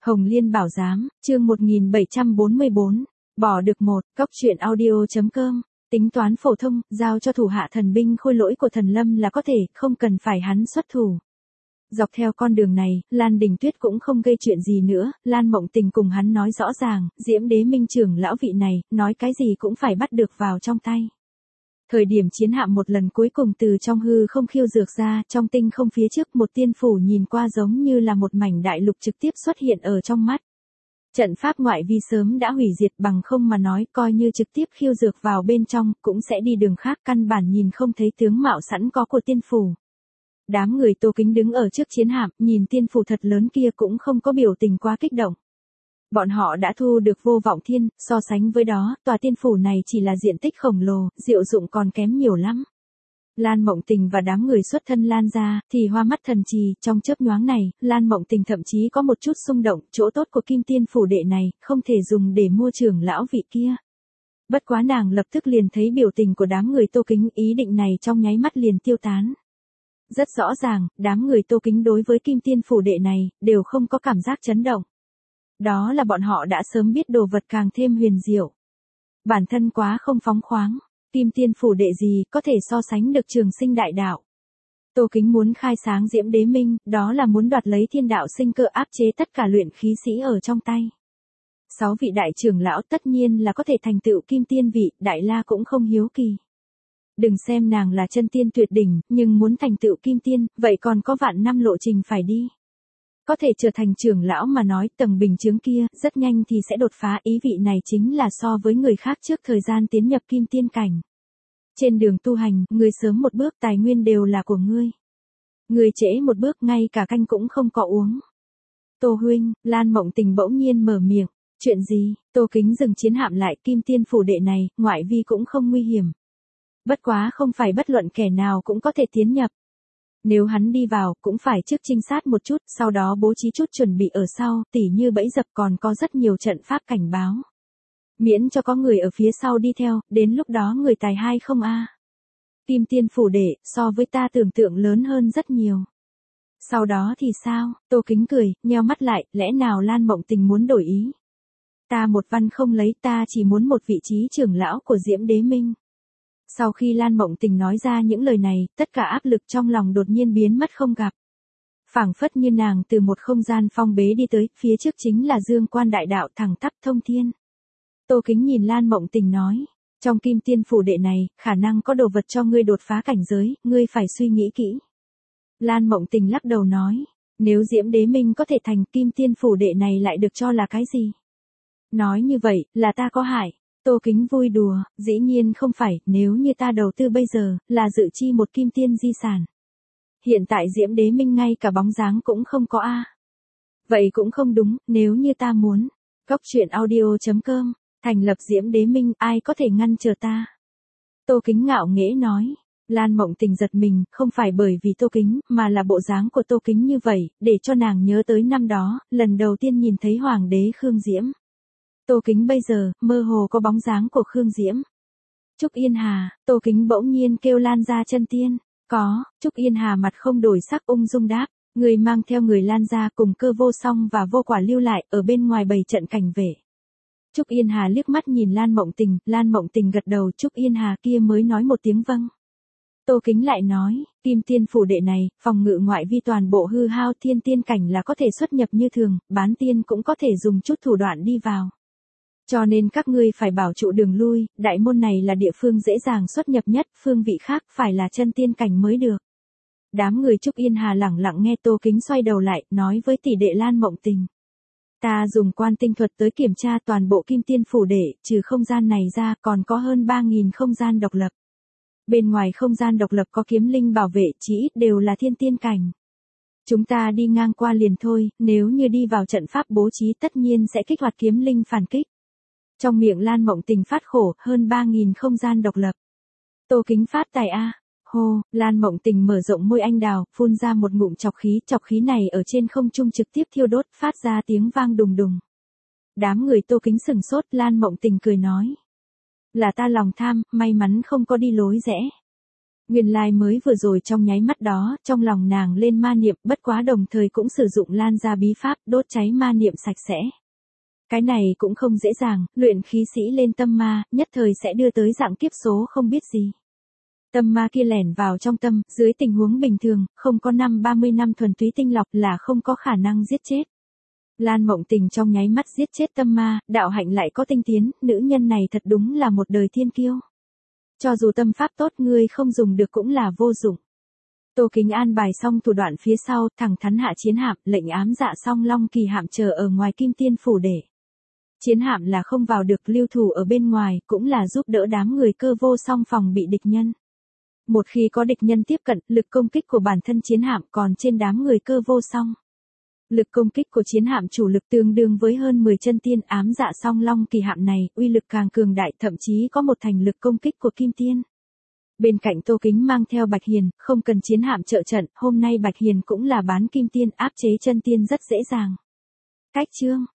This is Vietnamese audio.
Hồng Liên Bảo Giám, chương 1744, bỏ được một, góc truyện audio.com, tính toán phổ thông, giao cho thủ hạ thần binh khôi lỗi của thần lâm là có thể, không cần phải hắn xuất thủ. Dọc theo con đường này, Lan Đình Tuyết cũng không gây chuyện gì nữa, Lan Mộng Tình cùng hắn nói rõ ràng, Diễm Đế Minh trưởng lão vị này, nói cái gì cũng phải bắt được vào trong tay. Thời điểm chiến hạm một lần cuối cùng từ trong hư không khiêu dược ra, trong tinh không phía trước một tiên phủ nhìn qua giống như là một mảnh đại lục trực tiếp xuất hiện ở trong mắt. Trận pháp ngoại vi sớm đã hủy diệt bằng không mà nói, coi như trực tiếp khiêu dược vào bên trong, cũng sẽ đi đường khác, căn bản nhìn không thấy tướng mạo sẵn có của tiên phủ. Đám người Tô Kính đứng ở trước chiến hạm, nhìn tiên phủ thật lớn kia cũng không có biểu tình quá kích động. Bọn họ đã thu được Vô Vọng Thiên, so sánh với đó, tòa tiên phủ này chỉ là diện tích khổng lồ, diệu dụng còn kém nhiều lắm. Lan Mộng Tình và đám người xuất thân Lan ra, thì hoa mắt thần trì, trong chớp nhoáng này, Lan Mộng Tình thậm chí có một chút xung động, chỗ tốt của Kim Tiên phủ đệ này, không thể dùng để mua trưởng lão vị kia. Bất quá nàng lập tức liền thấy biểu tình của đám người Tô Kính, ý định này trong nháy mắt liền tiêu tán. Rất rõ ràng, đám người Tô Kính đối với Kim Tiên phủ đệ này, đều không có cảm giác chấn động. Đó là bọn họ đã sớm biết đồ vật càng thêm huyền diệu. Bản thân quá không phóng khoáng, Kim Tiên phủ đệ gì có thể so sánh được Trường Sinh đại đạo. Tô Kính muốn khai sáng Diễm Đế Minh, đó là muốn đoạt lấy thiên đạo sinh cơ áp chế tất cả luyện khí sĩ ở trong tay. 6 vị đại trưởng lão tất nhiên là có thể thành tựu Kim Tiên vị, Đại La cũng không hiếu kỳ. Đừng xem nàng là chân tiên tuyệt đỉnh, nhưng muốn thành tựu Kim Tiên, vậy còn có vạn năm lộ trình phải đi. Có thể trở thành trưởng lão mà nói tầng bình chướng kia, rất nhanh thì sẽ đột phá, ý vị này chính là so với người khác trước thời gian tiến nhập Kim Tiên cảnh. Trên đường tu hành, người sớm một bước tài nguyên đều là của ngươi. Người trễ một bước ngay cả canh cũng không có uống. Tô huynh, Lan Mộng Tình bỗng nhiên mở miệng, chuyện gì? Tô Kính dừng chiến hạm lại, Kim Tiên phủ đệ này, ngoại vi cũng không nguy hiểm. Bất quá không phải bất luận kẻ nào cũng có thể tiến nhập. Nếu hắn đi vào, cũng phải trước trinh sát một chút, sau đó bố trí chút chuẩn bị ở sau, tỉ như bẫy dập còn có rất nhiều trận pháp cảnh báo. Miễn cho có người ở phía sau đi theo, đến lúc đó người tài hai không a. Kim Tiên phủ đệ, so với ta tưởng tượng lớn hơn rất nhiều. Sau đó thì sao? Tô Kính cười, nheo mắt lại, lẽ nào Lan Mộng Tình muốn đổi ý? Ta một văn không lấy, ta chỉ muốn một vị trí trưởng lão của Diễm Đế Minh. Sau khi Lan Mộng Tình nói ra những lời này, tất cả áp lực trong lòng đột nhiên biến mất không gặp. Phảng phất như nàng từ một không gian phong bế đi tới, phía trước chính là Dương Quan đại đạo thẳng tắp thông thiên. Tô Kính nhìn Lan Mộng Tình nói, trong Kim Tiên phủ đệ này, khả năng có đồ vật cho ngươi đột phá cảnh giới, ngươi phải suy nghĩ kỹ. Lan Mộng Tình lắc đầu nói, nếu Diễm Đế Minh có thể thành, Kim Tiên phủ đệ này lại được cho là cái gì? Nói như vậy, là ta có hại. Tô Kính vui đùa, dĩ nhiên không phải, nếu như ta đầu tư bây giờ, là dự chi một Kim Tiên di sản. Hiện tại Diễm Đế Minh ngay cả bóng dáng cũng không có a. Vậy cũng không đúng, nếu như ta muốn. Góc truyện audio.com, thành lập Diễm Đế Minh, ai có thể ngăn trở ta? Tô Kính ngạo nghễ nói. Lan Mộng Tình giật mình, không phải bởi vì Tô Kính, mà là bộ dáng của Tô Kính như vậy, để cho nàng nhớ tới năm đó, lần đầu tiên nhìn thấy Hoàng đế Khương Diễm. Tô Kính bây giờ, mơ hồ có bóng dáng của Khương Diễm. Trúc Yên Hà, Tô Kính bỗng nhiên kêu Lan ra chân tiên. Có, Trúc Yên Hà mặt không đổi sắc ung dung đáp, người mang theo người Lan ra cùng Cơ Vô Song và Vô Quả lưu lại, ở bên ngoài bày trận cảnh vệ. Trúc Yên Hà liếc mắt nhìn Lan Mộng Tình gật đầu, Trúc Yên Hà kia mới nói một tiếng vâng. Tô Kính lại nói, Kim Tiên phủ đệ này, phòng ngự ngoại vi toàn bộ hư hao, thiên tiên cảnh là có thể xuất nhập như thường, bán tiên cũng có thể dùng chút thủ đoạn đi vào. Cho nên các ngươi phải bảo trụ đường lui, đại môn này là địa phương dễ dàng xuất nhập nhất, phương vị khác phải là chân tiên cảnh mới được. Đám người Trúc Yên Hà lẳng lặng nghe Tô Kính xoay đầu lại, nói với tỷ đệ Lan Mộng Tình. Ta dùng quan tinh thuật tới kiểm tra toàn bộ Kim Tiên phủ đệ, trừ không gian này ra còn có hơn 3.000 không gian độc lập. Bên ngoài không gian độc lập có kiếm linh bảo vệ, chỉ ít đều là thiên tiên cảnh. Chúng ta đi ngang qua liền thôi, nếu như đi vào trận pháp bố trí tất nhiên sẽ kích hoạt kiếm linh phản kích. Trong miệng Lan Mộng Tình phát khổ, hơn 3.000 không gian độc lập. Tô Kính phát tài a. Hô, Lan Mộng Tình mở rộng môi anh đào, phun ra một ngụm chọc khí này ở trên không trung trực tiếp thiêu đốt, phát ra tiếng vang đùng đùng. Đám người Tô Kính sừng sốt, Lan Mộng Tình cười nói. Là ta lòng tham, may mắn không có đi lối rẽ. Nguyên lai mới vừa rồi trong nháy mắt đó, trong lòng nàng lên ma niệm, bất quá đồng thời cũng sử dụng lan ra bí pháp, đốt cháy ma niệm sạch sẽ. Cái này cũng không dễ dàng, luyện khí sĩ lên tâm ma, nhất thời sẽ đưa tới dạng kiếp số không biết gì. Tâm ma kia lẻn vào trong tâm, dưới tình huống bình thường, không có 30 năm thuần túy tinh lọc là không có khả năng giết chết. Lan Mộng Tình trong nháy mắt giết chết tâm ma, đạo hạnh lại có tinh tiến, nữ nhân này thật đúng là một đời thiên kiêu. Cho dù tâm pháp tốt ngươi không dùng được cũng là vô dụng. Tô Kính an bài xong thủ đoạn phía sau, thẳng thắn hạ chiến hạm, lệnh ám dạ Song Long Kỳ hạm chờ ở ngoài Kim Tiên phủ để. Chiến hạm là không vào được, lưu thủ ở bên ngoài, cũng là giúp đỡ đám người cơ vô song phòng bị địch nhân. Một khi có địch nhân tiếp cận, lực công kích của bản thân chiến hạm còn trên đám người cơ vô song. Lực công kích của chiến hạm chủ lực tương đương với hơn 10 chân tiên, ám dạ Song Long Kỳ hạm này, uy lực càng cường đại, thậm chí có một thành lực công kích của kim tiên. Bên cạnh Tô Kính mang theo Bạch Hiền, không cần chiến hạm trợ trận, hôm nay Bạch Hiền cũng là bán kim tiên, áp chế chân tiên rất dễ dàng. Cách chương